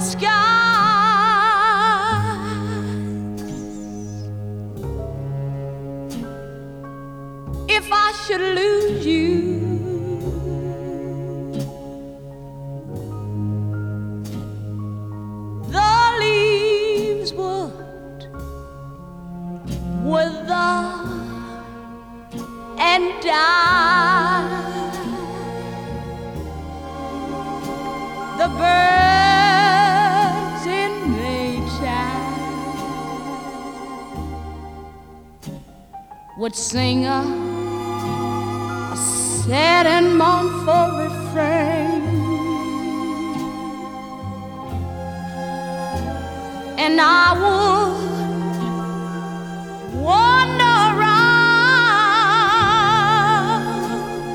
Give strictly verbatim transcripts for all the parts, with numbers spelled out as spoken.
sky. If I should lose you, the leaves would wither and die. The birds in Maytime would sing a, a sad and mournful refrain, and I would wander around,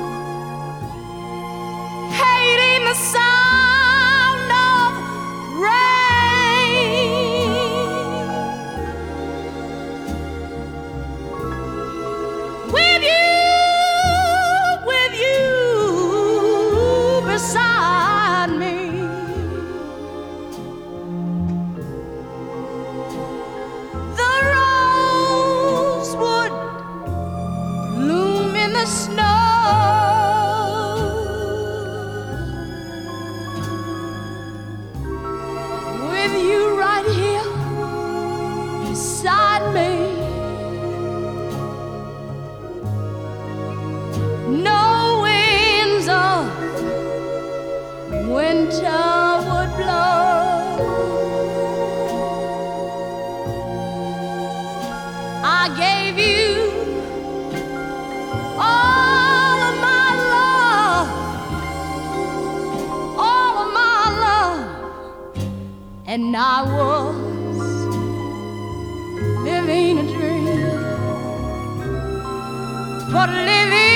hating the sound of rain. With you, with you beside me, the rose would bloom in the snow. With you right here beside me, no winds of winter would blow. I gave you all of my love, all of my love, and I was living a dream, but living